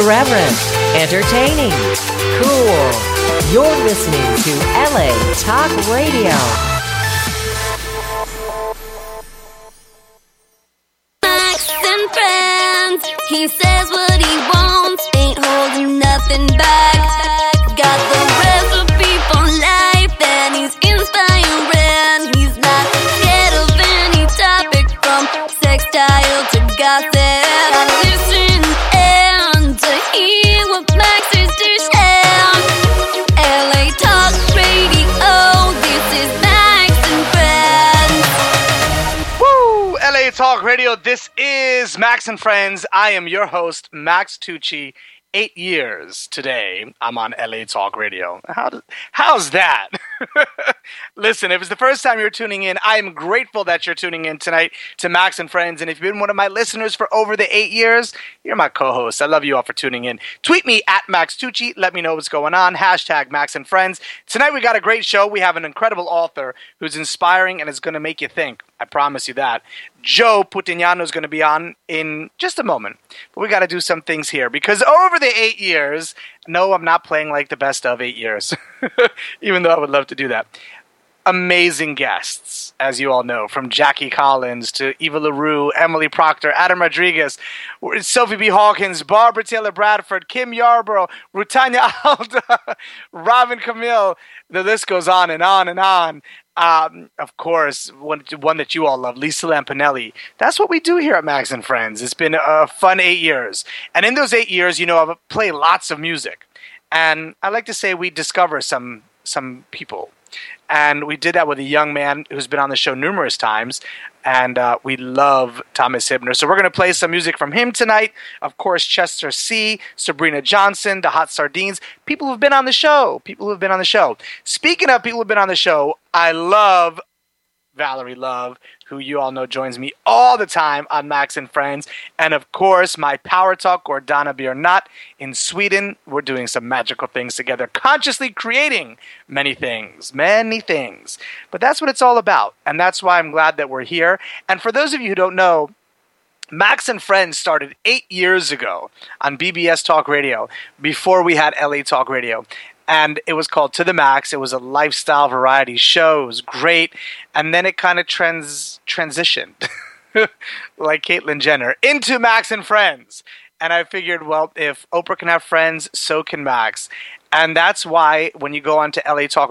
Irreverent, entertaining, cool. You're listening to LA Talk Radio. Max and friends, he says what he wants, ain't holding nothing back. Got the recipe for life and he's inspiring. He's not scared of any topic from sextile to gossip. Gotta listen and to hear what Max is to share. LA Talk Radio, this is Max and Friends. Woo! LA Talk Radio, this is Max and Friends. I am your host, Max Tucci. 8 years today, I'm on LA Talk Radio. How's that? Listen, if it's the first time you're tuning in, I am grateful that you're tuning in tonight to Max and Friends. And if you've been one of my listeners for over the 8 years, you're my co-host. I love you all for tuning in. Tweet me at Max Tucci. Let me know what's going on. Hashtag Max and Friends. Tonight we got a great show. We have an incredible author who's inspiring and is going to make you think. I promise you that. Joe Putignano is going to be on in just a moment. But we got to do some things here because over the 8 years, no, I'm not playing like the best of 8 years, even though I would love to do that. Amazing guests, as you all know, from Jackie Collins to Eva LaRue, Emily Proctor, Adam Rodriguez, Sophie B. Hawkins, Barbara Taylor Bradford, Kim Yarborough, Rutanya Alda, Robin Camille. The list goes on and on and on. Of course, one that you all love, Lisa Lampanelli. That's what we do here at Max and Friends. It's been a fun 8 years. And in those 8 years, you know, I've played lots of music. And I like to say we discover some people. And we did that with a young man who's been on the show numerous times. And we love Thomas Hibner. So we're going to play some music from him tonight. Of course, Chester C., Sabrina Johnson, The Hot Sardines. People who've been on the show. Speaking of people who've been on the show, I love Valerie Love, who you all know joins me all the time on Max and Friends. And of course, my power talk, Gordana Bjornat in Sweden. We're doing some magical things together, consciously creating many things. But that's what it's all about. And that's why I'm glad that we're here. And for those of you who don't know, Max and Friends started 8 years ago on BBS Talk Radio before we had LA Talk Radio. And it was called To The Max. It was a lifestyle variety show. It was great. And then it kind of transitioned, like Caitlyn Jenner, into Max and Friends. And I figured, well, if Oprah can have friends, so can Max. And that's why when you go on to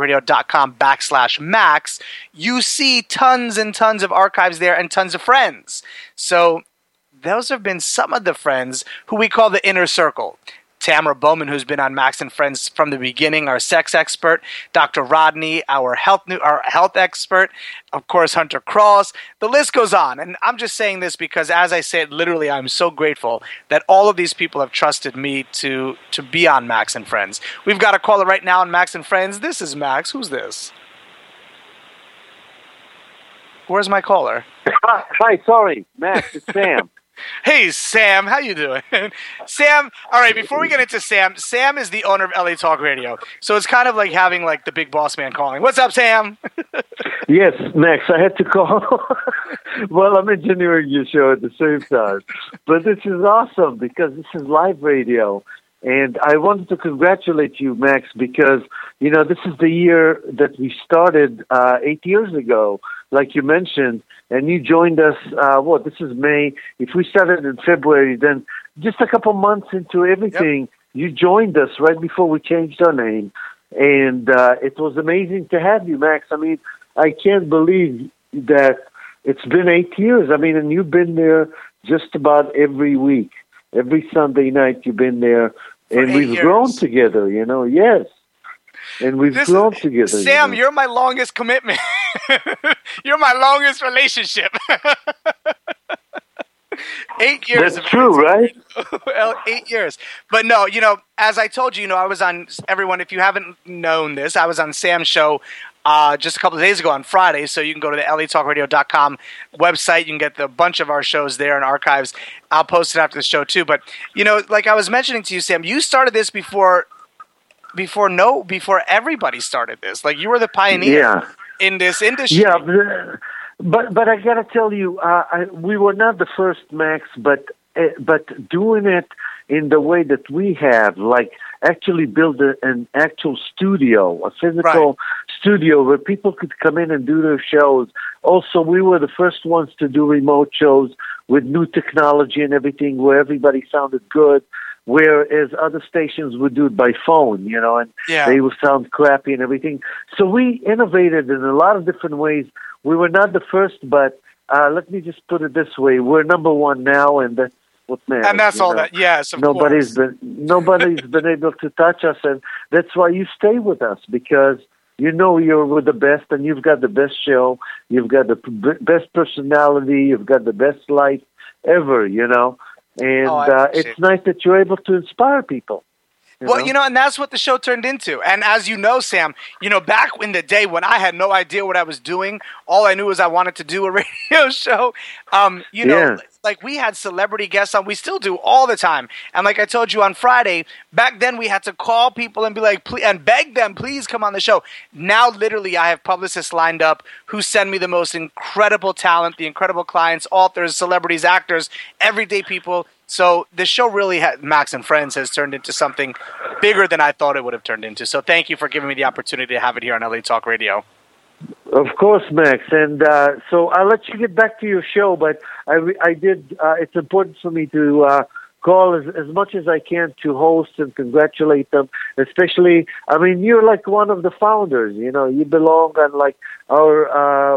latalkradio.com/Max, you see tons and tons of archives there and tons of friends. So those have been some of the friends who we call the inner circle. Tamara Bowman, who's been on Max and Friends from the beginning, our sex expert. Dr. Rodney, our health expert. Of course, Hunter Cross. The list goes on. And I'm just saying this because, as I said, literally, I'm so grateful that all of these people have trusted me to be on Max and Friends. We've got a caller right now on Max and Friends. This is Max. Who's this? Where's my caller? Hi, sorry, Max, it's Sam. Hey, Sam, how you doing? Sam, all right, before we get into Sam is the owner of LA Talk Radio. So it's kind of like having like the big boss man calling. What's up, Sam? Yes, Max, I had to call. Well, I'm engineering your show at the same time. But this is awesome because this is live radio. And I wanted to congratulate you, Max, because, you know, this is the year that we started 8 years ago, like you mentioned. And you joined us, this is May. If we started in February, then just a couple months into everything, You joined us right before we changed our name. And it was amazing to have you, Max. I mean, I can't believe that it's been 8 years. I mean, and you've been there just about every week. Every Sunday night you've been there. And we've grown together, you know, yes. And we've grown together. Sam, you're my longest commitment. You're my longest relationship. 8 years. That's true, right? Well, 8 years. But no, you know, as I told you, you know, I was on, everyone, if you haven't known this, I was on Sam's show just a couple of days ago on Friday. So you can go to the latalkradio.com website. You can get a bunch of our shows there and archives. I'll post it after the show too. But, you know, like I was mentioning to you, Sam, you started this before everybody started this. Like you were the pioneer in this industry. Yeah, but I gotta tell you, we were not the first, Max. But doing it in the way that we have, like actually build an actual studio, a physical studio where people could come in and do their shows. Also, we were the first ones to do remote shows with new technology and everything where everybody sounded good, whereas other stations would do it by phone, and they would sound crappy and everything. So we innovated in a lot of different ways. We were not the first, but let me just put it this way. We're number one now, and that's what matters. And that's all that, yes, of course. Nobody's been able to touch us, and that's why you stay with us, because you're with the best, and you've got the best show, you've got the best personality, you've got the best life ever, and it's nice that you're able to inspire people. Well, and that's what the show turned into. And as you know, Sam, back in the day when I had no idea what I was doing, all I knew was I wanted to do a radio show. Like we had celebrity guests on. We still do all the time. And like I told you on Friday, back then we had to call people and be like, and beg them, please come on the show. Now, literally, I have publicists lined up who send me the most incredible talent, the incredible clients, authors, celebrities, actors, everyday people. So the show really, Max and Friends, has turned into something bigger than I thought it would have turned into. So thank you for giving me the opportunity to have it here on LA Talk Radio. Of course, Max. And so I'll let you get back to your show, but I did. It's important for me to call as much as I can to host and congratulate them. Especially, you're like one of the founders. You belong on like our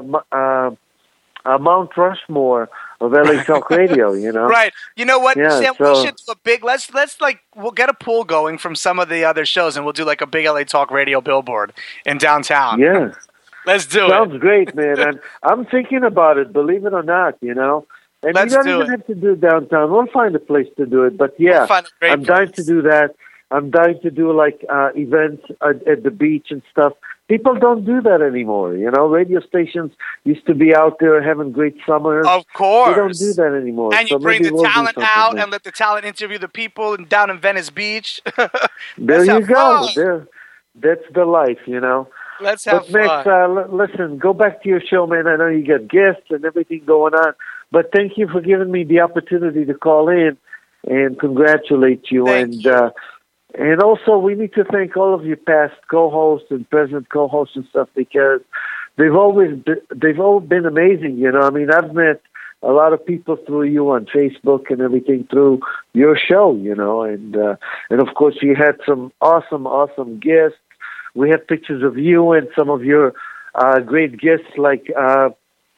Mount Rushmore of LA Talk Radio, Right. You know what, yeah, Sam, we should do a big, we'll get a pool going from some of the other shows, and we'll do like a big LA Talk Radio billboard in downtown. Yeah. Let's do it. Sounds great, man. And I'm thinking about it, believe it or not, And Let's you don't even have to do it downtown. We'll find a place to do it. But yeah, I'm dying to do that. I'm dying to do like events at the beach and stuff. People don't do that anymore, Radio stations used to be out there having great summers. Of course. They don't do that anymore. And you bring the talent out and let the talent interview the people down in Venice Beach. There you go. That's the life, Let's have fun. Max, listen, go back to your show, man. I know you got guests and everything going on, but thank you for giving me the opportunity to call in and congratulate you. And also, we need to thank all of your past co-hosts and present co-hosts and stuff, because they've all been amazing. I've met a lot of people through you on Facebook and everything through your show. And of course, you had some awesome guests. We have pictures of you and some of your great guests, like Eva.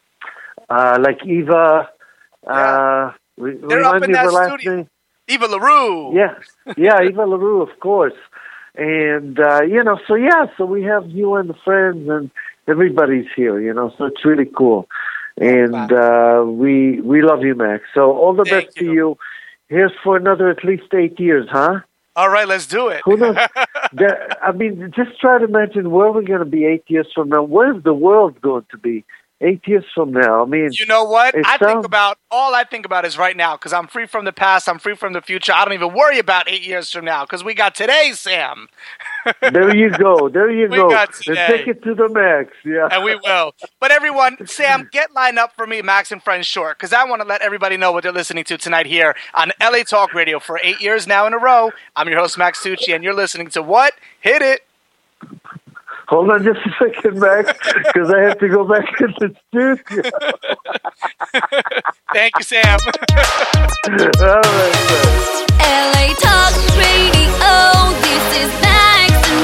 They're up in that studio. Name? Eva LaRue. Yeah, Eva LaRue, of course. And, so we have you and the friends, and everybody's here, so it's really cool. And we love you, Max. So all the best to you. Here's for another at least 8 years, huh? All right, let's do it. Who knows? Just try to imagine where we're going to be 8 years from now. Where's the world going to be 8 years from now? You know what? All I think about is right now, because I'm free from the past, I'm free from the future. I don't even worry about 8 years from now, because we got today, Sam. There you go. We got today. And take it to the max. Yeah. And we will. But everyone, Sam, get lined up for me, Max and Friends Short, because I want to let everybody know what they're listening to tonight here on LA Talk Radio for 8 years now in a row. I'm your host, Max Tucci, and you're listening to what? Hit it. Hold on just a second, Max, because I have to go back to the studio. Thank you, Sam. All right, sir. LA Talk Radio, this is Max and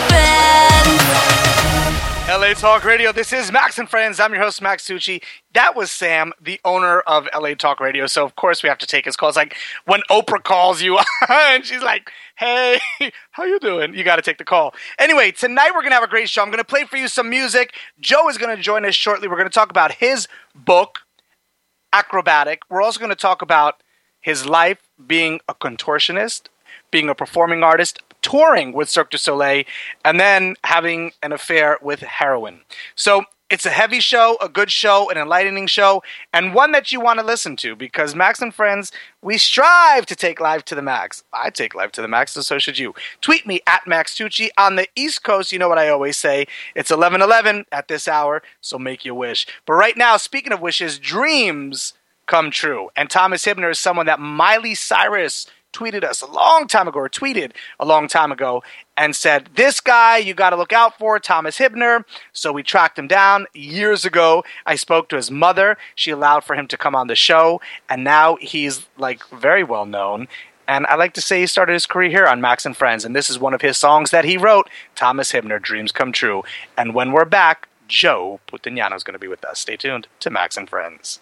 Friends. LA Talk Radio, this is Max and Friends. I'm your host, Max Tucci. That was Sam, the owner of LA Talk Radio. So, of course, we have to take his calls. Like when Oprah calls you and she's like, hey, how you doing? You got to take the call. Anyway, tonight we're going to have a great show. I'm going to play for you some music. Joe is going to join us shortly. We're going to talk about his book, Acrobatic. We're also going to talk about his life being a contortionist, being a performing artist, touring with Cirque du Soleil, and then having an affair with heroin. So it's a heavy show, a good show, an enlightening show, and one that you want to listen to, because Max and Friends, we strive to take life to the max. I take life to the max, and so should you. Tweet me at Max Tucci. On the East Coast, you know what I always say. It's 11:11 at this hour, so make your wish. But right now, speaking of wishes, dreams come true. And Thomas Hibner is someone that Miley Cyrus tweeted a long time ago and said, this guy you got to look out for, Thomas Hibner. So we tracked him down years ago. I spoke to his mother. She allowed for him to come on the show, and now he's like very well known. And I like to say he started his career here on Max and Friends, and this is one of his songs that he wrote, Thomas Hibner, Dreams Come True. And when we're back, Joe Putignano is going to be with us. Stay tuned to Max and Friends.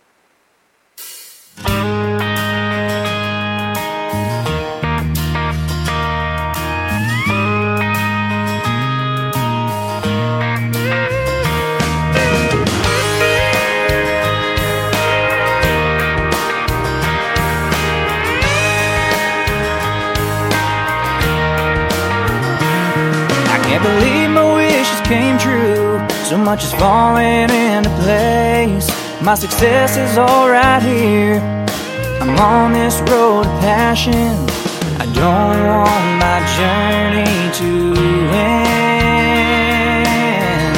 Can't believe my wishes came true. So much is falling into place. My success is all right here. I'm on this road of passion. I don't want my journey to end.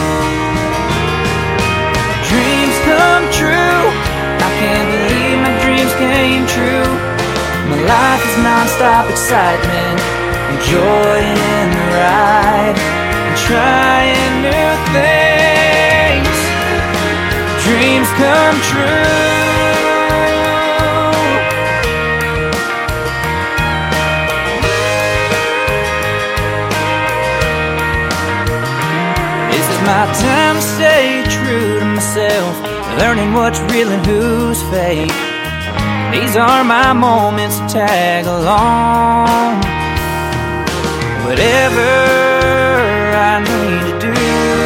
Dreams come true. I can't believe my dreams came true. My life is non-stop excitement, enjoying the ride and trying new things. Dreams come true. This is my time to stay true to myself, learning what's real and who's fake. These are my moments to tag along. Whatever I need to do.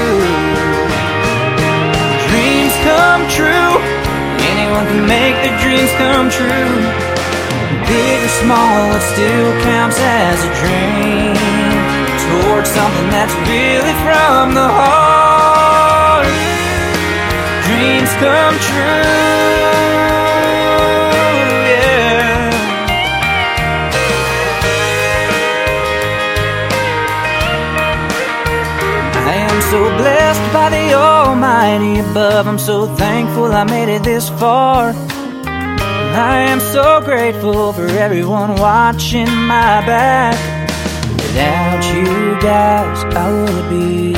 Dreams come true. Anyone can make their dreams come true. Big or small, it still counts as a dream towards something that's really from the heart. Dreams come true. So blessed by the Almighty above. I'm so thankful I made it this far. I am so grateful for everyone watching my back. Without you guys, I would be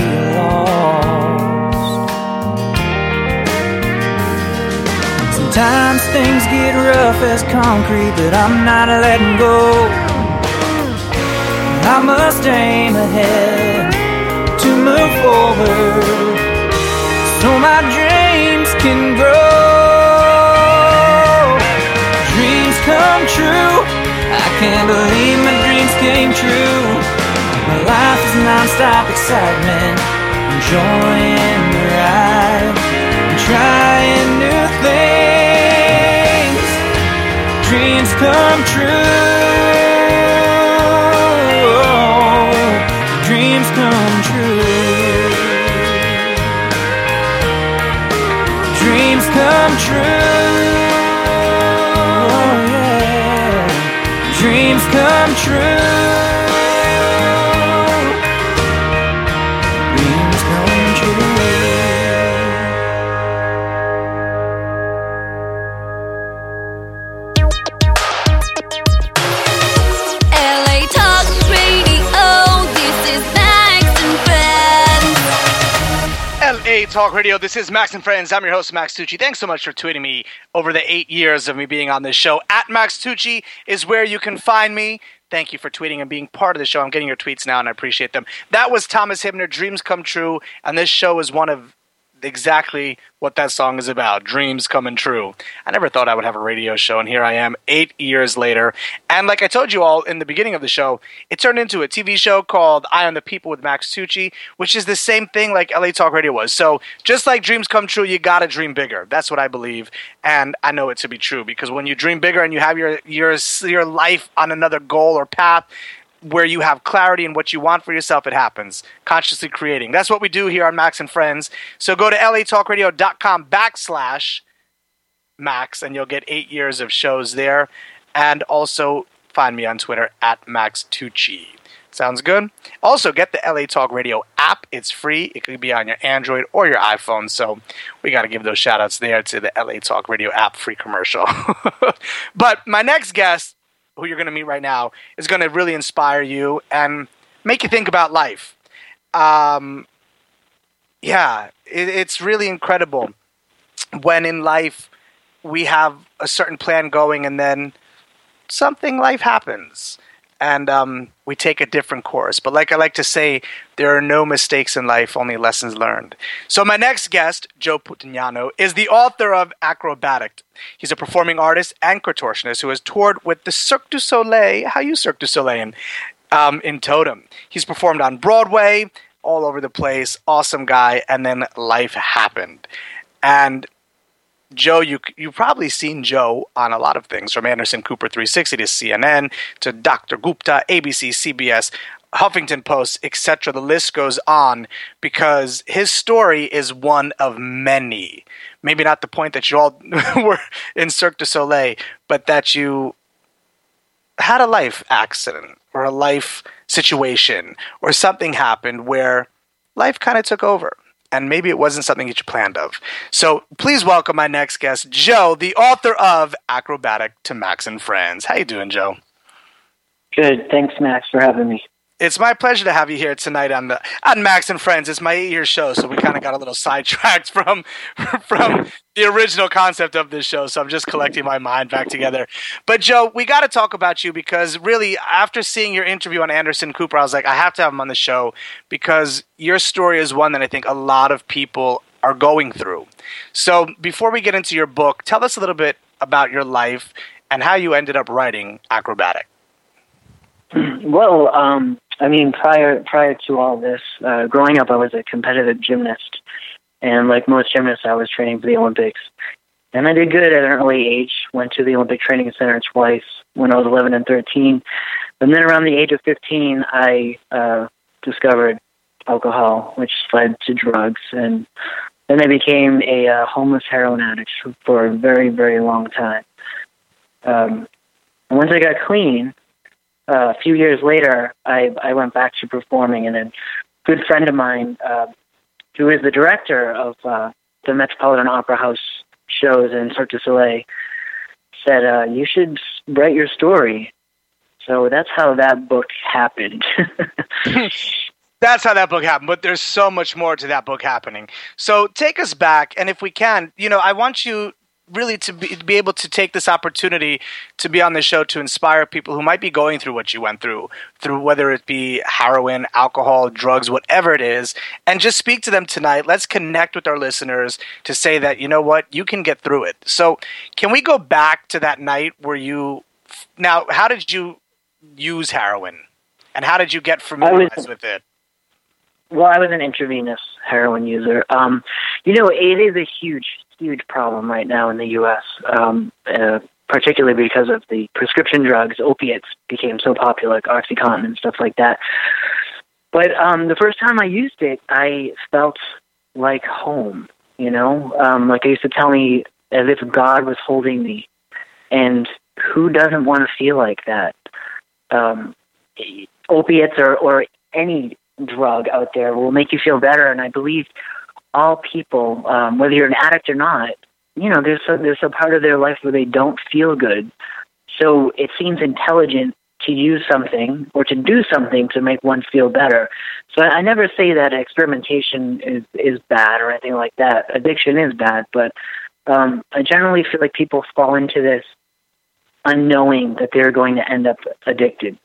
lost. Sometimes things get rough as concrete, but I'm not letting go. I must aim ahead to move forward, so my dreams can grow. Dreams come true. I can't believe my dreams came true. My life is non-stop excitement, enjoying the ride and trying new things. Dreams come true. Dreams come true. Dreams come true. Oh yeah. Dreams come true. Dreams come true. LA Talk Radio, this is Max and Friends. LA Talk Radio, this is Max and Friends. I'm your host, Max Tucci. Thanks so much for tweeting me over the 8 years of me being on this show. At Max Tucci is where you can find me. Thank you for tweeting and being part of the show. I'm getting your tweets now, and I appreciate them. That was Thomas Hibner, Dreams Come True, and this show is one of exactly what that song is about, dreams coming true. I never thought I would have a radio show, and here I am 8 years later. And like I told you all in the beginning of the show, it turned into a TV show called Eye on the People with Max Tucci, which is the same thing like LA Talk Radio was. So just like dreams come true, you gotta dream bigger. That's what I believe, and I know it to be true, because when you dream bigger and you have your life on another goal or path, where you have clarity in what you want for yourself, it happens. Consciously creating. That's what we do here on Max and Friends. So go to latalkradio.com/Max, and you'll get 8 years of shows there. And also find me on Twitter at MaxTucci. Sounds good? Also, get the LA Talk Radio app. It's free. It could be on your Android or your iPhone. So we got to give those shout outs there to the LA Talk Radio app, free commercial. But my next guest who you're going to meet right now, is going to really inspire you and make you think about life. It's really incredible when in life we have a certain plan going and then life happens and we take a different course. But like I like to say, there are no mistakes in life, only lessons learned. So my next guest, Joe Putignano, is the author of Acrobatic. He's a performing artist and contortionist who has toured with the Cirque du Soleil. How you Cirque du Soleil in Totem. He's performed on Broadway, all over the place. Awesome guy. And then life happened. And Joe, you've probably seen Joe on a lot of things, from Anderson Cooper 360 to CNN to Dr. Gupta, ABC, CBS, Huffington Post, etc. The list goes on because his story is one of many. Maybe not the point that you all were in Cirque du Soleil, but that you had a life accident or a life situation or something happened where life kind of took over. And maybe it wasn't something that you planned of. So please welcome my next guest, Joe, the author of Acrobatic, to Max and Friends. How you doing, Joe? Good. Thanks, Max, for having me. It's my pleasure to have you here tonight on Max and Friends. It's my 8-year show, so we kind of got a little sidetracked from the original concept of this show. So I'm just collecting my mind back together. But Joe, we got to talk about you because really, after seeing your interview on Anderson Cooper, I was like, I have to have him on the show because your story is one that I think a lot of people are going through. So before we get into your book, tell us a little bit about your life and how you ended up writing Acrobatic. Well, prior to all this, growing up, I was a competitive gymnast. And like most gymnasts, I was training for the Olympics. And I did good at an early age, went to the Olympic Training Center twice when I was 11 and 13. And then around the age of 15, I discovered alcohol, which led to drugs. And then I became a homeless heroin addict for a very, very long time. Once I got clean, a few years later, I went back to performing, and a good friend of mine, who is the director of the Metropolitan Opera House shows in Cirque du Soleil, said, you should write your story. So that's how that book happened. That's how that book happened, but there's so much more to that book happening. So take us back, and if we can, I want you really to be able to take this opportunity to be on the show to inspire people who might be going through what you went through whether it be heroin, alcohol, drugs, whatever it is, and just speak to them tonight. Let's connect with our listeners to say that, you know what, you can get through it. So can we go back to that night where now, how did you use heroin? And how did you get familiarized with it? Well, I was an intravenous heroin user. It is a huge problem right now in the U.S., particularly because of the prescription drugs. Opiates became so popular, like OxyContin and stuff like that. But the first time I used it, I felt like home, like I used to tell me as if God was holding me. And who doesn't want to feel like that? Opiates or any drug out there will make you feel better, and I believe all people, whether you're an addict or not, there's a part of their life where they don't feel good. So it seems intelligent to use something or to do something to make one feel better. So I never say that experimentation is bad or anything like that. Addiction is bad, but I generally feel like people fall into this unknowing that they're going to end up addicted.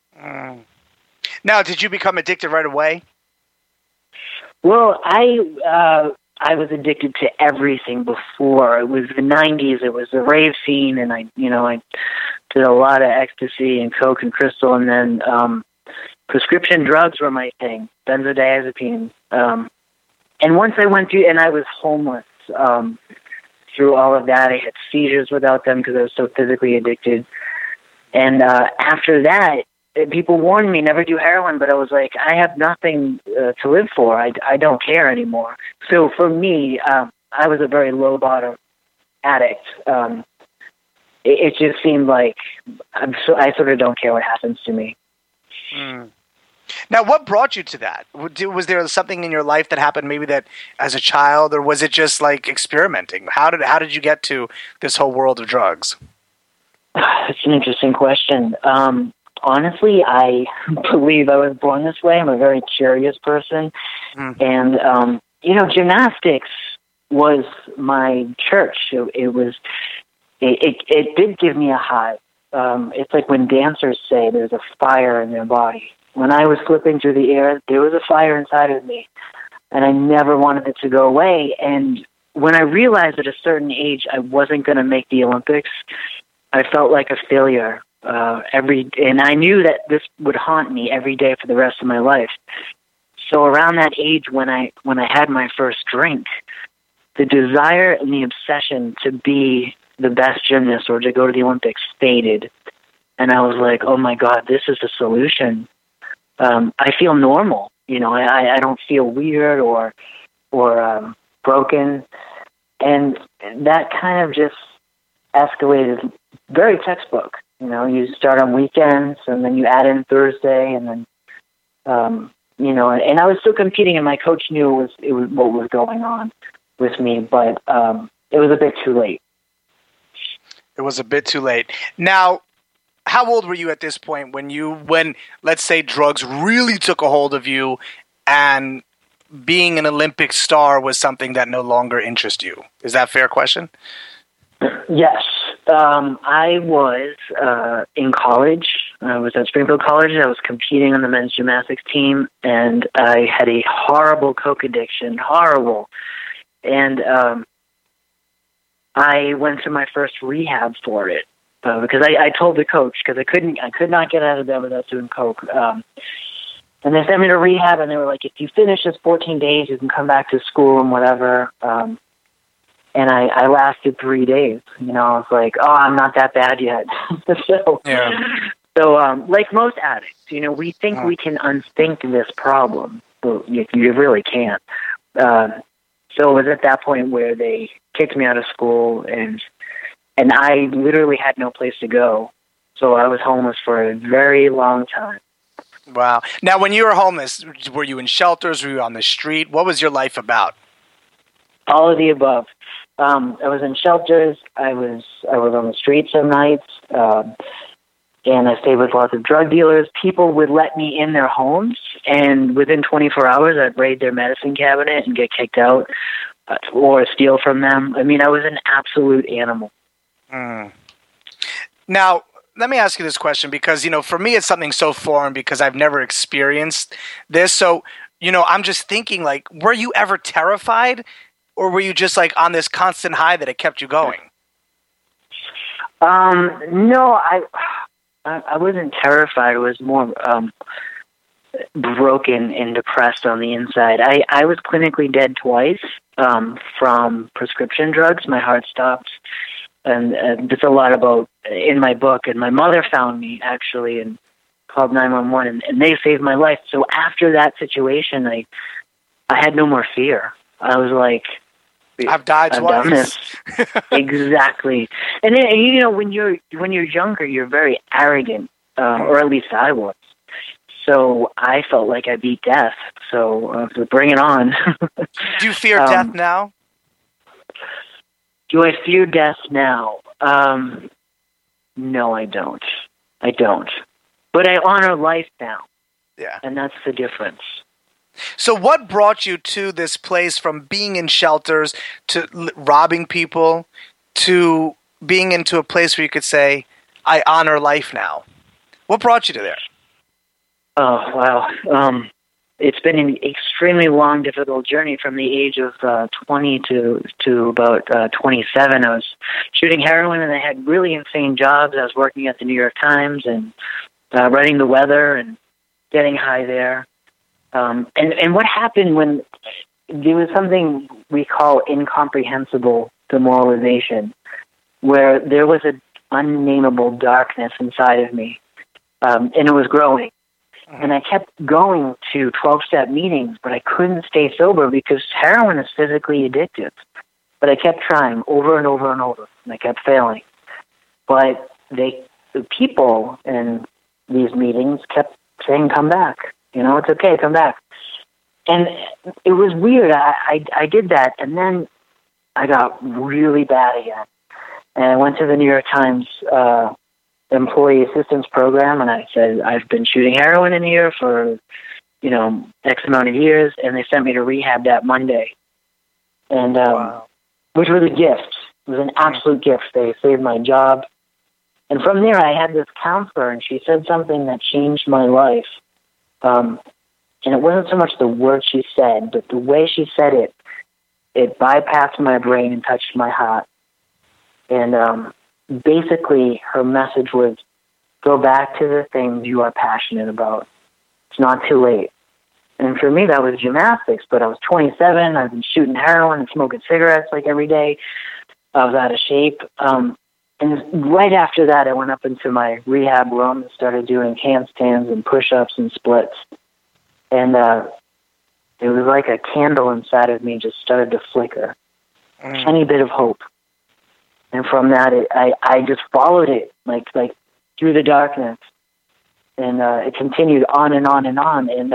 Now, did you become addicted right away? Well, I was addicted to everything before. It was the 90s. It was the rave scene, and I did a lot of ecstasy and coke and crystal, and then prescription drugs were my thing, benzodiazepine. And once I went through, and I was homeless through all of that. I had seizures without them because I was so physically addicted. And after that, people warned me never do heroin, but I was like, I have nothing to live for. I don't care anymore. So for me, I was a very low bottom addict. It just seemed like I sort of don't care what happens to me. Now, what brought you to that? Was there something in your life that happened maybe that as a child, or was it just like experimenting? How did you get to this whole world of drugs? It's an interesting question. Honestly, I believe I was born this way. I'm a very curious person. And, gymnastics was my church. It did give me a high. It's like when dancers say there's a fire in their body. When I was flipping through the air, there was a fire inside of me, and I never wanted it to go away. And when I realized at a certain age I wasn't going to make the Olympics, I felt like a failure. And I knew that this would haunt me every day for the rest of my life. So around that age, when I had my first drink, the desire and the obsession to be the best gymnast or to go to the Olympics faded. And I was like, oh my God, this is the solution. I feel normal. I don't feel weird or broken. And that kind of just escalated very textbook. You start on weekends and then you add in Thursday and then, and I was still competing and my coach knew it was what was going on with me, but it was a bit too late. It was a bit too late. Now, how old were you at this point when let's say drugs really took a hold of you and being an Olympic star was something that no longer interests you? Is that a fair question? Yes. I was in college. I was at Springfield College. I was competing on the men's gymnastics team, and I had a horrible coke addiction. Horrible. And I went to my first rehab for it because I told the coach because I could not get out of bed without doing coke. And they sent me to rehab, and they were like, if you finish this 14 days, you can come back to school and whatever. And I lasted 3 days. I was like, oh, I'm not that bad yet. So like most addicts, we think we can unthink this problem, but you really can't. So it was at that point where they kicked me out of school, and I literally had no place to go. So I was homeless for a very long time. Wow. Now, when you were homeless, were you in shelters? Were you on the street? What was your life about? All of the above. I was in shelters. I was on the streets some nights, and I stayed with lots of drug dealers. People would let me in their homes, and within 24 hours, I'd raid their medicine cabinet and get kicked out or steal from them. I mean, I was an absolute animal. Now, let me ask you this question because, for me, it's something so foreign because I've never experienced this. So, I'm just thinking, like, were you ever terrified? Or were you just like on this constant high that it kept you going? No, I wasn't terrified. I was more broken and depressed on the inside. I was clinically dead twice from prescription drugs. My heart stopped. And there's a lot about in my book. And my mother found me, actually, and called 911, and they saved my life. So after that situation, I had no more fear. I was like, I've died twice. Exactly. And then, when you're younger, you're very arrogant, or at least I was. So I felt like I beat death. So bring it on. Do you fear death now? Do I fear death now? No, I don't. I don't. But I honor life now. Yeah. And that's the difference. So what brought you to this place from being in shelters to robbing people to being into a place where you could say, I honor life now? What brought you to there? Oh, wow. It's been an extremely long, difficult journey from the age of 20 to about 27. I was shooting heroin, and I had really insane jobs. I was working at the New York Times and writing the weather and getting high there. And what happened when there was something we call incomprehensible demoralization, where there was an unnameable darkness inside of me, and it was growing. And I kept going to 12-step meetings, but I couldn't stay sober because heroin is physically addictive. But I kept trying over and over and over, and I kept failing. But the people in these meetings kept saying, come back. It's okay, come back. And it was weird. I did that, and then I got really bad again. And I went to the New York Times employee assistance program, and I said, I've been shooting heroin in here for, X amount of years, and they sent me to rehab that Monday. And, which was a gift. It was an absolute gift. They saved my job. And from there, I had this counselor, and she said something that changed my life. And it wasn't so much the words she said, but the way she said it, it bypassed my brain and touched my heart. And basically, her message was, go back to the things you are passionate about. It's not too late. And for me, that was gymnastics, but I was 27. I've been shooting heroin and smoking cigarettes like every day. I was out of shape. And right after that, I went up into my rehab room and started doing handstands and push-ups and splits. And it was like a candle inside of me just started to flicker. Any bit of hope. And from that, I just followed it, like through the darkness. And it continued on and on and on. And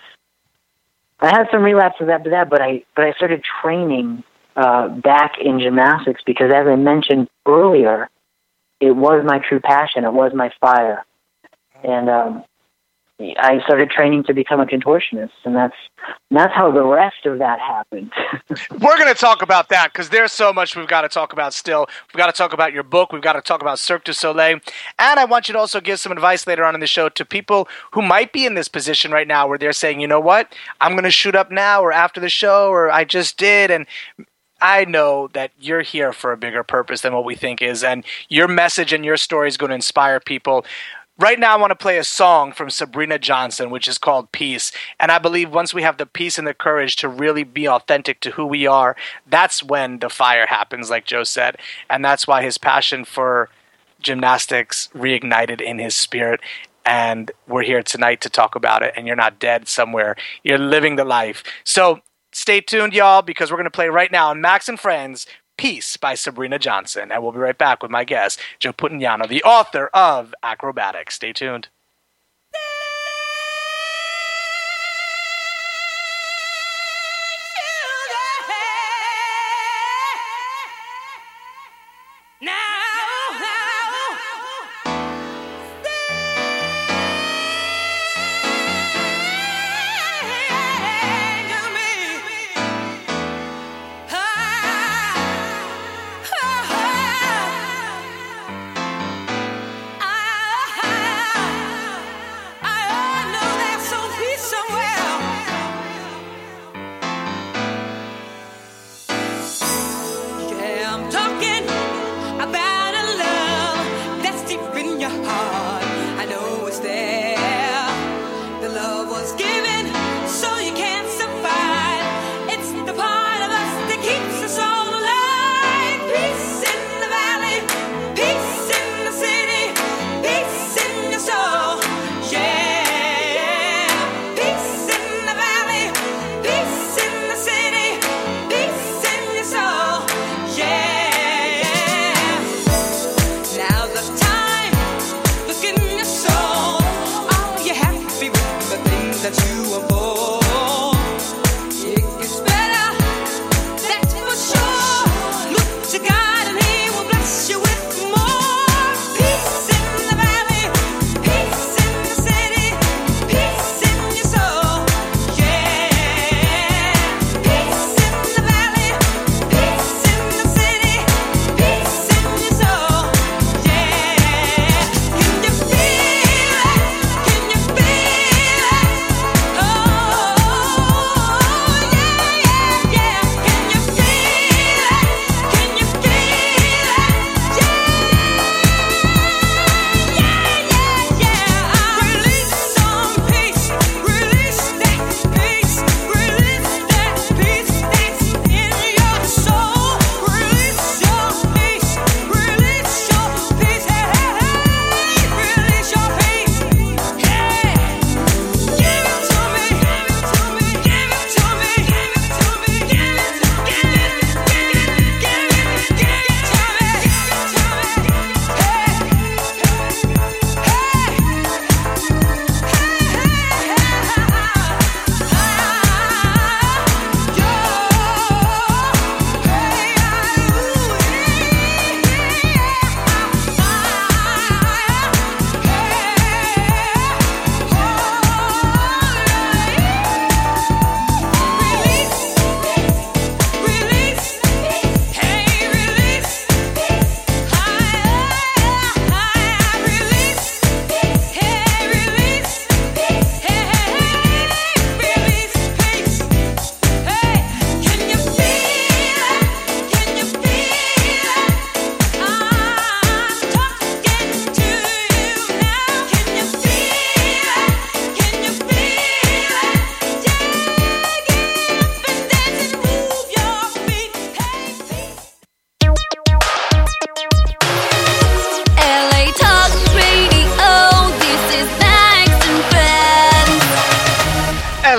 I had some relapses after that, but I started training back in gymnastics because, as I mentioned earlier, it was my true passion. It was my fire. And I started training to become a contortionist, and that's how the rest of that happened. We're going to talk about that because there's so much we've got to talk about still. We've got to talk about your book. We've got to talk about Cirque du Soleil. And I want you to also give some advice later on in the show to people who might be in this position right now where they're saying, you know what, I'm going to shoot up now or after the show, or I just did. And I know that you're here for a bigger purpose than what we think is. And your message and your story is going to inspire people. Right now, I want to play a song from Sabrina Johnson, which is called Peace. And I believe once we have the peace and the courage to really be authentic to who we are, that's when the fire happens, like Joe said. And that's why his passion for gymnastics reignited in his spirit. And we're here tonight to talk about it. And you're not dead somewhere. You're living the life. So stay tuned, y'all, because we're going to play right now on Max and Friends, Peace by Sabrina Johnson. And we'll be right back with my guest, Joe Putignano, the author of Acrobatics. Stay tuned.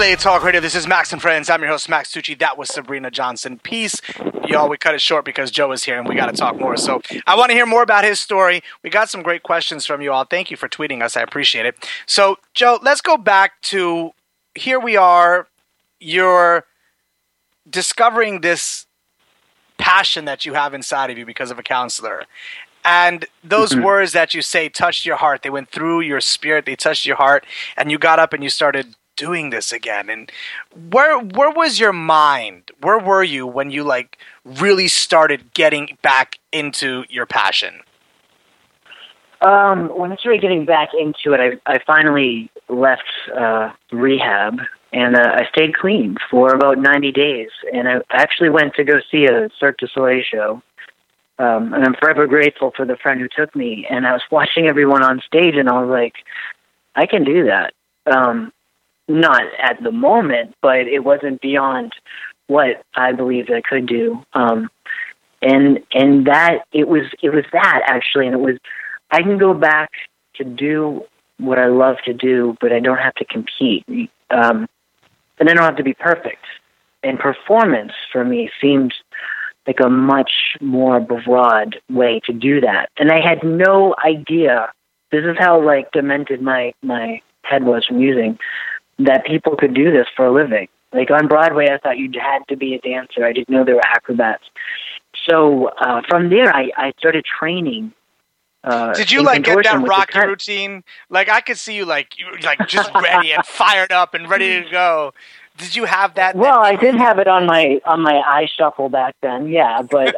LA Talk Radio. This is Max and Friends. I'm your host, Max Tucci. That was Sabrina Johnson. Peace. Y'all, we cut it short because Joe is here and we got to talk more. So I want to hear more about his story. We got some great questions from you all. Thank you for tweeting us. I appreciate it. So, Joe, let's go back to here we are. You're discovering this passion that you have inside of you because of a counselor. And those words that you say touched your heart. They went through your spirit. They touched your heart. And you got up and you started doing this again. And where was your mind? Where were you when you really started getting back into your passion? When I started getting back into it, I finally left rehab, and I stayed clean for about 90 days. And I actually went to go see a Cirque du Soleil show. And I'm forever grateful for the friend who took me. And I was watching everyone on stage, and I was like, I can do that. Not at the moment, but it wasn't beyond what I believed I could do. And that it was that actually, and it was I can go back to do what I love to do, but I don't have to compete, and I don't have to be perfect. And performance for me seemed like a much more broad way to do that. And I had no idea. This is how demented my head was from using that people could do this for a living. Like on Broadway, I thought you had to be a dancer. I didn't know there were acrobats. So from there, I started training. Did you get that Rocky routine? I could see you just ready and fired up and ready to go. Did you have that? Well, I did have it on my eye shuffle back then, yeah. But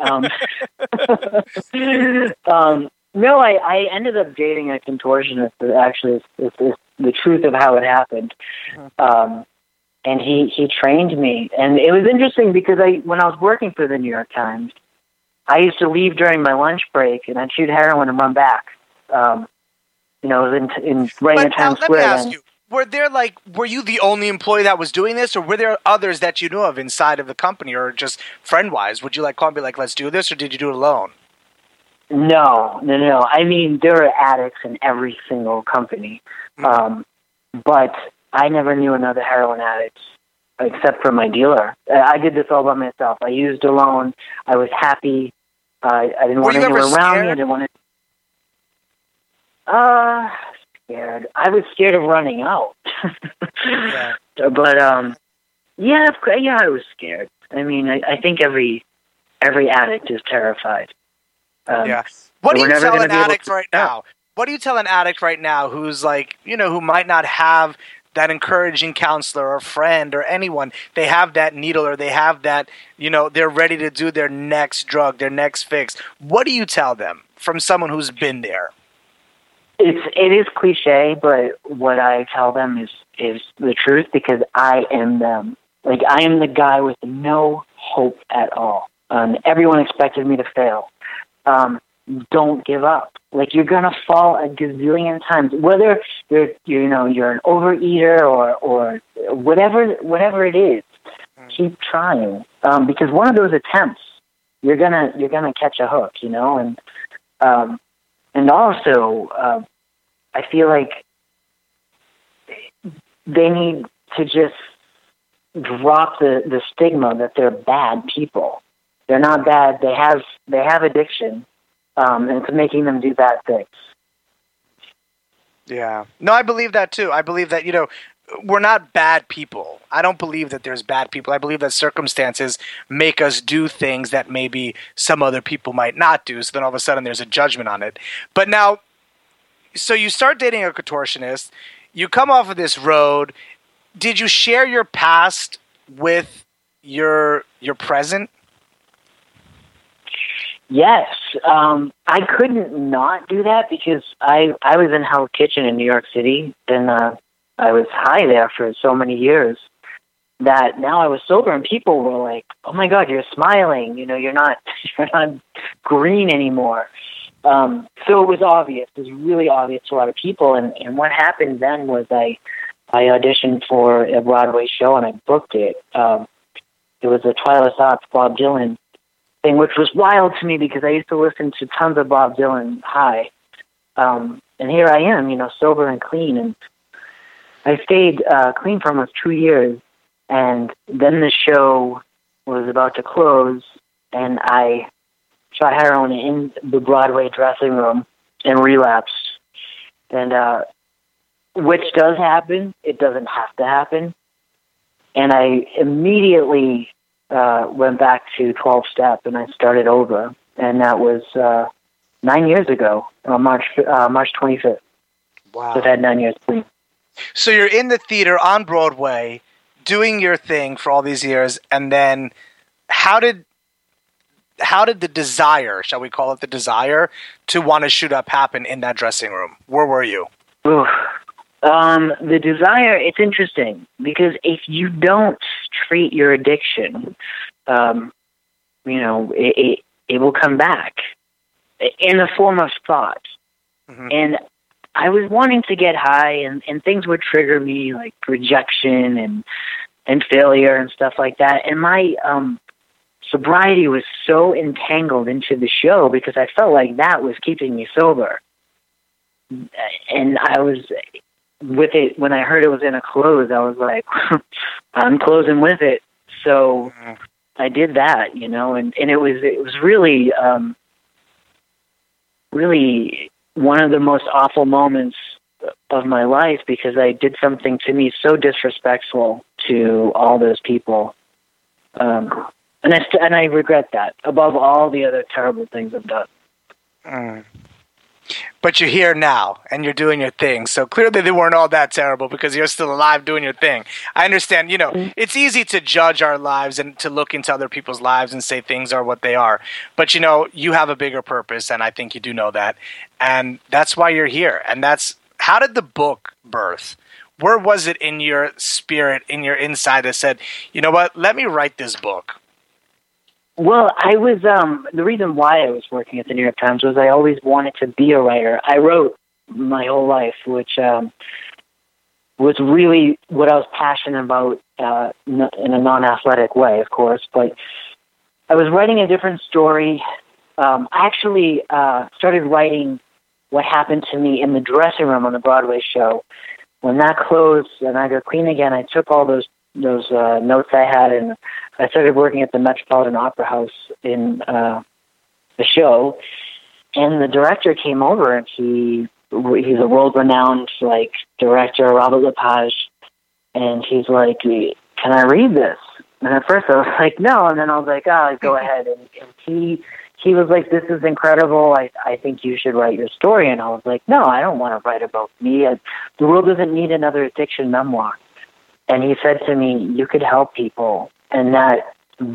no, I ended up dating a contortionist. Actually, it's the truth of how it happened. And he trained me, and it was interesting because when I was working for the New York Times, I used to leave during my lunch break and I'd shoot heroin and run back. It was in Times Square. Let me ask you. Were you the only employee that was doing this, or were there others that you knew of inside of the company, or just friend-wise? Would you call and be like, let's do this, or did you do it alone? No. I mean, there are addicts in every single company. But I never knew another heroin addict except for my dealer. I did this all by myself. I used alone. I was happy. I didn't want anyone around me. I didn't want to... scared. I was scared of running out. Yeah. But yeah, I was scared. I mean, I think every addict is terrified. Yeah. What do you tell an addict right now? What do you tell an addict right now who's who might not have that encouraging counselor or friend or anyone? They have that needle, or they have that, they're ready to do their next drug, their next fix. What do you tell them from someone who's been there? It is cliche, but what I tell them is the truth, because I am them. I am the guy with no hope at all. Everyone expected me to fail. Don't give up. You're gonna fall a gazillion times, whether you're an overeater or whatever it is. Keep trying, because one of those attempts, you're gonna catch a hook, and also, I feel like they need to just drop the stigma that they're bad people. They're not bad. They have addiction, and it's making them do bad things. Yeah. No, I believe that too. I believe that, we're not bad people. I don't believe that there's bad people. I believe that circumstances make us do things that maybe some other people might not do. So then all of a sudden there's a judgment on it. But now, so you start dating a contortionist. You come off of this road. Did you share your past with your present? Yes. I couldn't not do that because I was in Hell's Kitchen in New York City, and I was high there for so many years that now I was sober, and people were like, "Oh my God, you're smiling! You're not green anymore." So it was obvious. It was really obvious to a lot of people. And what happened then was I auditioned for a Broadway show and I booked it. It was a Twyla Sachs, Bob Dylan thing, which was wild to me because I used to listen to tons of Bob Dylan high. And here I am, sober and clean. And I stayed clean for almost 2 years, and then the show was about to close, and I shot heroin in the Broadway dressing room and relapsed. And which does happen. It doesn't have to happen. And I immediately went back to 12-step, and I started over. And that was 9 years ago, on March 25th. Wow. So I've had 9 years clean. So you're in the theater on Broadway, doing your thing for all these years, and then how did the desire, shall we call it the desire, to want to shoot up happen in that dressing room? Where were you? Oof. The desire, it's interesting, because if you don't treat your addiction, it will come back in the form of thought. Mm-hmm. And I was wanting to get high, and things would trigger me, like rejection and failure and stuff like that. And my sobriety was so entangled into the show because I felt like that was keeping me sober. And I was with it when I heard it was going to close. I was like, I'm closing with it. So I did that, and it was really, really one of the most awful moments of my life, because I did something to me so disrespectful to all those people. And I regret that above all the other terrible things I've done. But you're here now, and you're doing your thing. So clearly they weren't all that terrible because you're still alive doing your thing. I understand, it's easy to judge our lives and to look into other people's lives and say things are what they are. But, you have a bigger purpose, and I think you do know that. And that's why you're here. And how did the book birth? Where was it in your spirit, in your inside that said, you know what, let me write this book? Well, I was, the reason why I was working at the New York Times was I always wanted to be a writer. I wrote my whole life, which was really what I was passionate about in a non-athletic way, of course. But I was writing a different story. I actually started writing what happened to me in the dressing room on the Broadway show. When that closed and I got clean again, I took all those notes I had, and I started working at the Metropolitan Opera House in the show. And the director came over, and he's a world-renowned director, Robert Lepage, and he's like, "Can I read this?" And at first I was like, "No," and then I was like, "Oh, go ahead." And he was like, "This is incredible. I think you should write your story." And I was like, "No, I don't want to write about me. The world doesn't need another addiction memoir." And he said to me, "You could help people." And that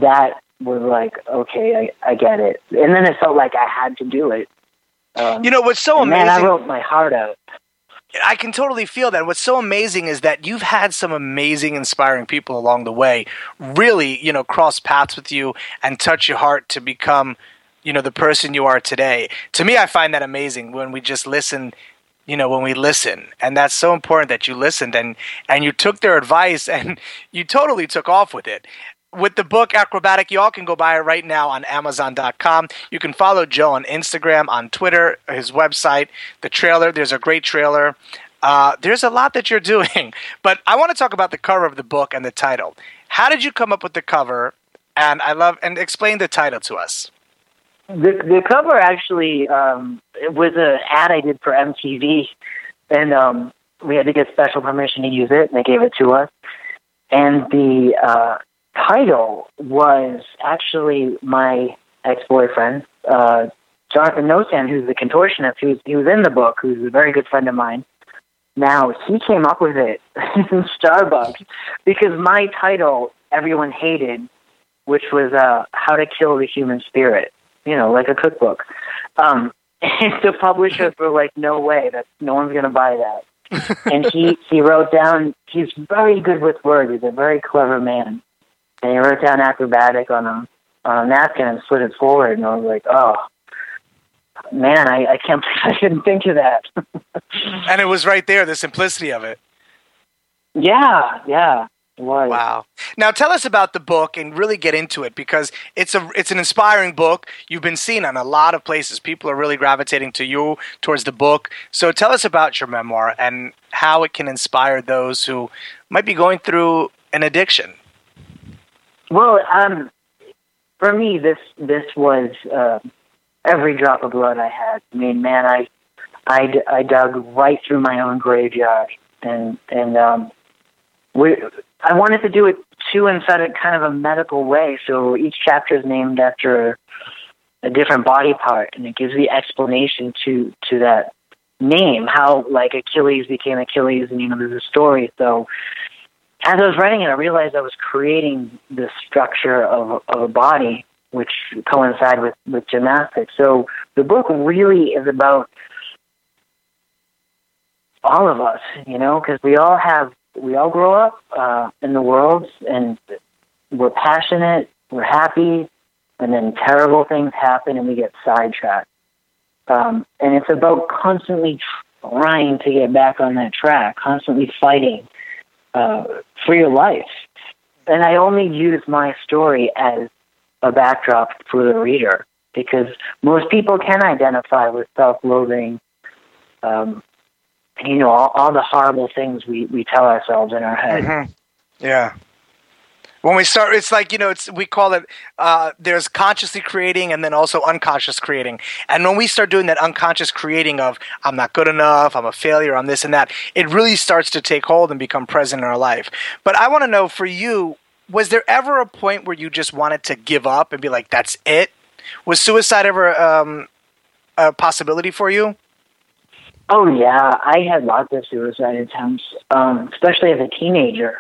was like, okay, I get it. And then it felt like I had to do it. What's so amazing... Man, I wrote my heart out. I can totally feel that. What's so amazing is that you've had some amazing, inspiring people along the way really, cross paths with you and touch your heart to become, the person you are today. To me, I find that amazing when we just listen. When we listen. And that's so important that you listened and you took their advice and you totally took off with it. With the book Acrobatic, you all can go buy it right now on Amazon.com. You can follow Joe on Instagram, on Twitter, his website, the trailer. There's a great trailer. There's a lot that you're doing. But I want to talk about the cover of the book and the title. How did you come up with the cover? And explain the title to us. The cover actually it was an ad I did for MTV, and we had to get special permission to use it, and they gave it to us. And the title was actually my ex-boyfriend, Jonathan Nosan, who's the contortionist, he was in the book, who's a very good friend of mine. Now, he came up with it in Starbucks because my title everyone hated, which was How to Kill the Human Spirit. Like a cookbook. And the publisher were like, no way, no one's going to buy that. And he wrote down, he's very good with words. He's a very clever man. And he wrote down acrobatic on a napkin and slid it forward. And I was like, oh, man, I can't believe I didn't think of that. And it was right there, the simplicity of it. Yeah. was. Wow. Now tell us about the book and really get into it, because it's an inspiring book. You've been seen on a lot of places. People are really gravitating to you towards the book. So tell us about your memoir and how it can inspire those who might be going through an addiction. Well, for me, this was every drop of blood I had. I mean, man, I dug right through my own graveyard, and I wanted to do it too inside a kind of a medical way. So each chapter is named after a different body part, and it gives the explanation to that name, how like Achilles became Achilles, and there's a story. So as I was writing it, I realized I was creating the structure of a body which coincide with gymnastics. So the book really is about all of us, because we all grow up in the world, and we're passionate, we're happy, and then terrible things happen and we get sidetracked. And it's about constantly trying to get back on that track, constantly fighting for your life. And I only use my story as a backdrop for the reader, because most people can identify with self-loathing, all the horrible things we tell ourselves in our head. Mm-hmm. Yeah. When we start, it's like, we call it, there's consciously creating and then also unconscious creating. And when we start doing that unconscious creating of, I'm not good enough, I'm a failure, I'm this and that, it really starts to take hold and become present in our life. But I want to know, for you, was there ever a point where you just wanted to give up and be like, that's it? Was suicide ever a possibility for you? Oh, yeah. I had lots of suicide attempts, especially as a teenager.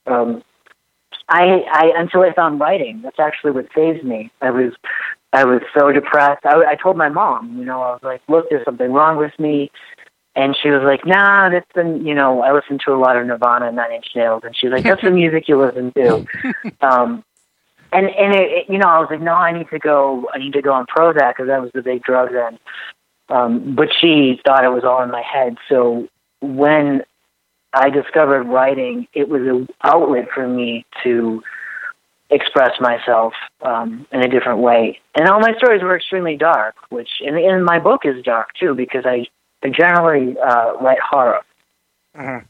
I until I found writing. That's actually what saved me. I was so depressed. I told my mom, I was like, look, there's something wrong with me. And she was like, nah, that's the, I listened to a lot of Nirvana and Nine Inch Nails. And she's like, that's the music you listen to. And it, I was like, no, I need to go on Prozac, because that was the big drug then. But she thought it was all in my head. So when I discovered writing, it was an outlet for me to express myself in a different way. And all my stories were extremely dark, and my book is dark too, because I generally write horror. Mm-hmm.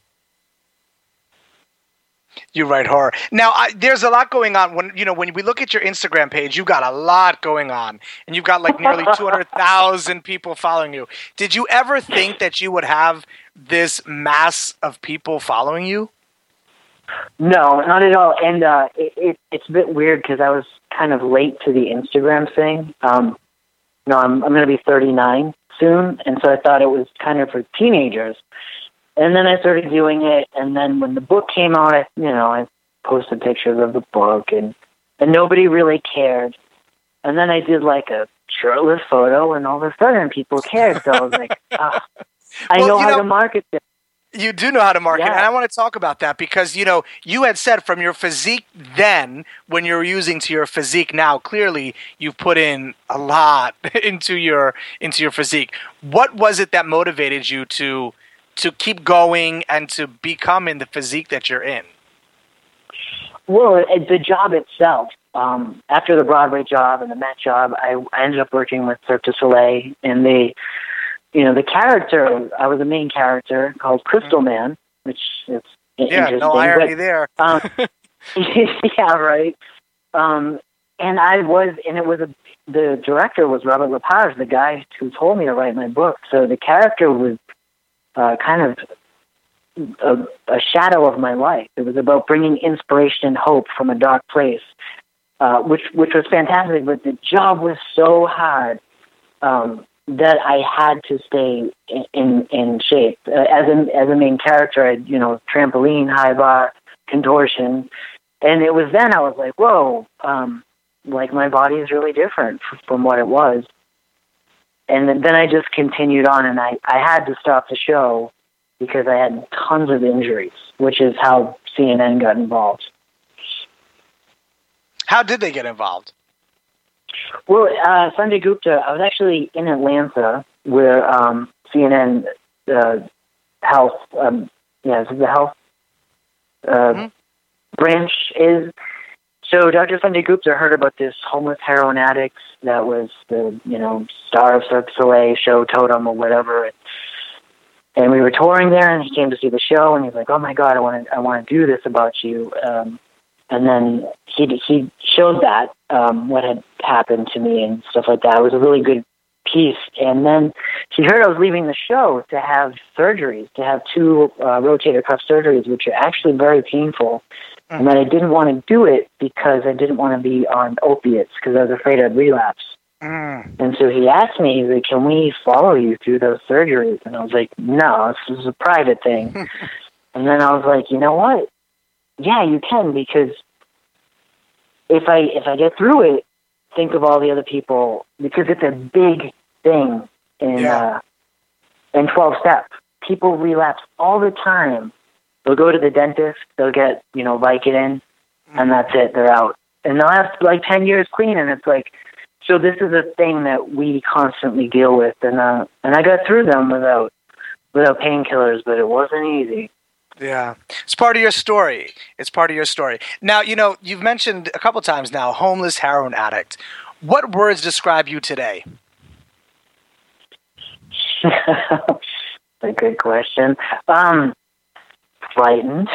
You write horror. Now, there's a lot going on. When we look at your Instagram page, you've got a lot going on, and you've got like nearly 200,000 people following you. Did you ever think that you would have this mass of people following you? No, not at all. And it's a bit weird, because I was kind of late to the Instagram thing. I'm going to be 39 soon, and so I thought it was kind of for teenagers. And then I started doing it, and then when the book came out, I posted pictures of the book, and nobody really cared. And then I did like a shirtless photo, and all of a sudden people cared. So I was like, I know how to market this. You do know how to market, yeah. And I want to talk about that, because, you had said from your physique then, when you're using to your physique now, clearly you've put in a lot into your physique. What was it that motivated you to keep going and to become in the physique that you're in? Well, the job itself. After the Broadway job and the Met job, I ended up working with Cirque du Soleil, and the character, I was the main character called Crystal Man, which is interesting. No irony there. Yeah, right. And the director was Robert Lepage, the guy who told me to write my book. So the character was kind of a shadow of my life. It was about bringing inspiration and hope from a dark place, which was fantastic. But the job was so hard that I had to stay in shape. As a main character, I trampoline, high bar, contortion, and it was then I was like, whoa, like my body is really different from what it was. And then I just continued on, and I had to stop the show because I had tons of injuries, which is how CNN got involved. How did they get involved? Well, Sanjay Gupta, I was actually in Atlanta where CNN Health, the Health branch is. So Dr. Sanjay Gupta heard about this homeless heroin addict that was the, star of Cirque du Soleil show, Totem or whatever. And we were touring there, and he came to see the show, and he's like, "Oh my God, I want to do this about you." And then he showed that what had happened to me and stuff like that. It was a really good piece. And then he heard I was leaving the show to have surgeries, to have 2 rotator cuff surgeries, which are actually very painful. And that I didn't want to do it because I didn't want to be on opiates because I was afraid I'd relapse. And so he asked me, he's like, "Can we follow you through those surgeries?" And I was like, "No, this is a private thing." And then I was like, "You know what? Yeah, you can, because if I get through it, think of all the other people, because it's a big thing in 12-step. People relapse all the time. They'll go to the dentist, they'll get, Vicodin, and that's it, they're out. And they'll have like 10 years clean, and it's like, so this is a thing that we constantly deal with, and I got through them without painkillers, but it wasn't easy. Yeah. It's part of your story. Now, you've mentioned a couple times now, homeless heroin addict. What words describe you today? That's a good question. Frightened.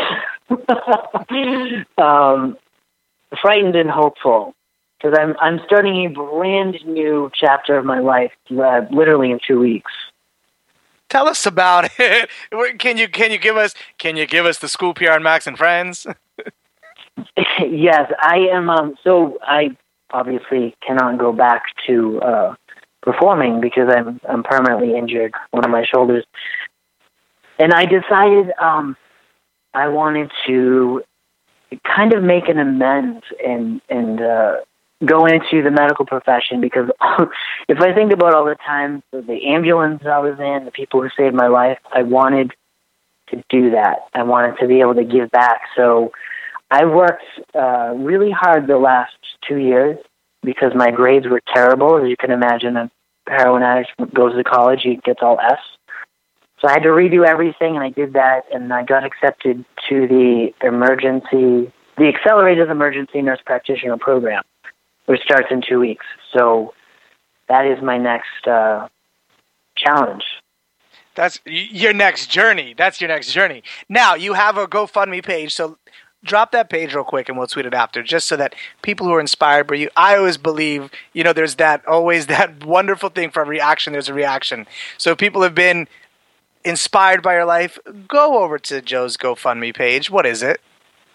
Frightened and hopeful. Because I'm starting a brand new chapter of my life, literally in 2 weeks. Tell us about it. Can you give us the scoop here on Max and Friends? Yes, I am. So I obviously cannot go back to performing because I'm permanently injured, one of my shoulders, and I decided I wanted to kind of make an amends and go into the medical profession, because if I think about all the time, the ambulance I was in, the people who saved my life, I wanted to do that. I wanted to be able to give back. So I worked really hard the last 2 years because my grades were terrible. As you can imagine, a heroin addict goes to college, he gets all Fs. So I had to redo everything, and I did that, and I got accepted to the Accelerated Emergency Nurse Practitioner Program, which starts in 2 weeks. So that is my next challenge. That's your next journey. Now, you have a GoFundMe page, so drop that page real quick and we'll tweet it after, just so that people who are inspired by you, I always believe, there's always that wonderful thing for every action, there's a reaction. So if people have been inspired by your life, go over to Joe's GoFundMe page. What is it?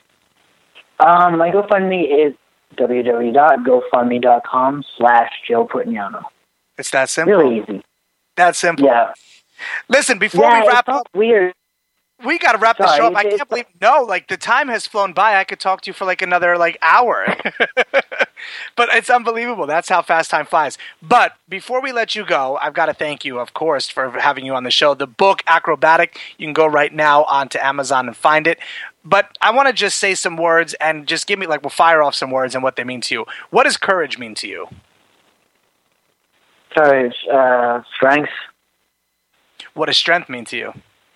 My GoFundMe is www.gofundme.com/Joe Pugnano. It's that simple. Really easy. That simple. Yeah. Listen, before we wrap up, weird. We got to wrap the show up. I can't believe, the time has flown by. I could talk to you for another hour. But it's unbelievable. That's how fast time flies. But before we let you go, I've got to thank you, of course, for having you on the show. The book, Acrobatic, you can go right now onto Amazon and find it. But I want to just say some words and just give me, we'll fire off some words and what they mean to you. What does courage mean to you? Courage, strength. What does strength mean to you?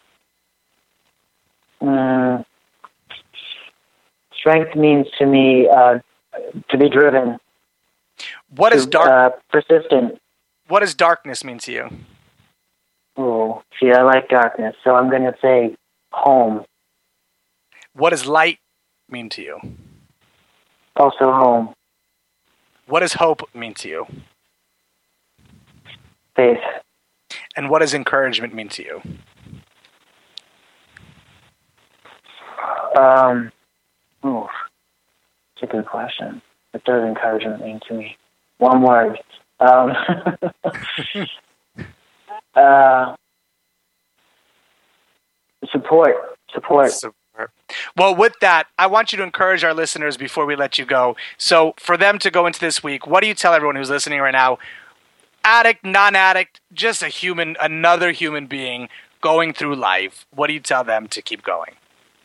Strength means to me to be driven. What is persistent. What does darkness mean to you? Oh, see, I like darkness, so I'm going to say home. What does light mean to you? Also home. What does hope mean to you? Faith. And what does encouragement mean to you? It's a good question. What does encouragement mean to me? One word. Support. Well, with that, I want you to encourage our listeners before we let you go. So for them to go into this week, what do you tell everyone who's listening right now? Addict, non-addict, just another human being going through life. What do you tell them to keep going?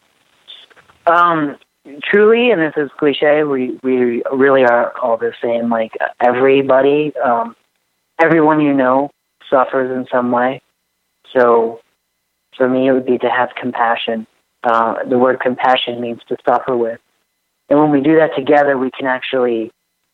Truly, and this is cliche, we really are all the same. Everybody, everyone you know suffers in some way. So for me, it would be to have compassion. The word compassion means to suffer with. And when we do that together, we can actually,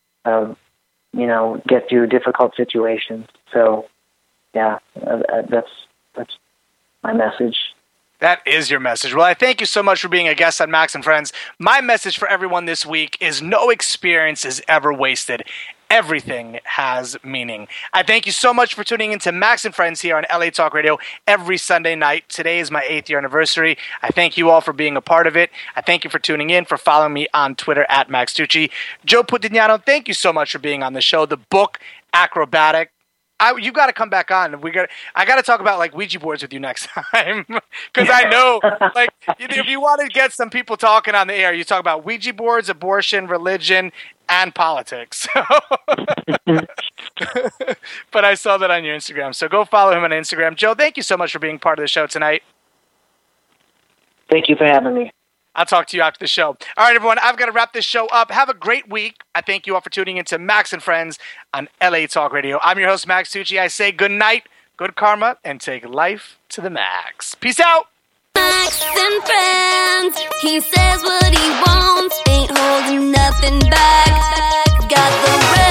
get through difficult situations. So, yeah, that's my message. That is your message. Well, I thank you so much for being a guest on Max and Friends. My message for everyone this week is no experience is ever wasted. Everything has meaning. I thank you so much for tuning into Max and Friends here on LA Talk Radio every Sunday night. Today is my 8th year anniversary. I thank you all for being a part of it. I thank you for tuning in, for following me on Twitter at Max Tucci. Joe Putignano, thank you so much for being on the show. The book, Acrobatic. You got to come back on. I got to talk about like Ouija boards with you next time, because I know, like, if you want to get some people talking on the air, you talk about Ouija boards, abortion, religion, and politics. But I saw that on your Instagram, so go follow him on Instagram. Joe, thank you so much for being part of the show tonight. Thank you for having me. I'll talk to you after the show. All right, everyone, I've got to wrap this show up. Have a great week. I thank you all for tuning into Max and Friends on LA Talk Radio. I'm your host, Max Tucci. I say good night, good karma, and take life to the max. Peace out. Max and Friends. He says what he wants, ain't holding nothing back. Got the